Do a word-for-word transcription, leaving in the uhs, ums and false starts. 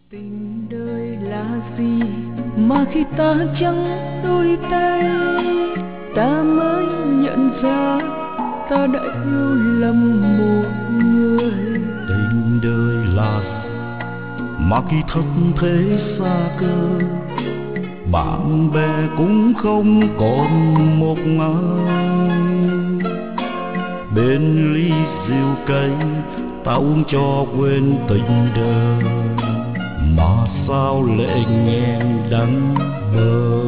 Tình đời là gì mà khi ta chẳng đôi tay, ta mới nhận ra ta đã yêu lầm một người. Tình đời là gì mà khi thất thế xa cơ, bạn bè cũng không còn một ai. Bên ly rượu cay ta uống cho quên tình đời, mà sao lệ nghẹn đắng bờ.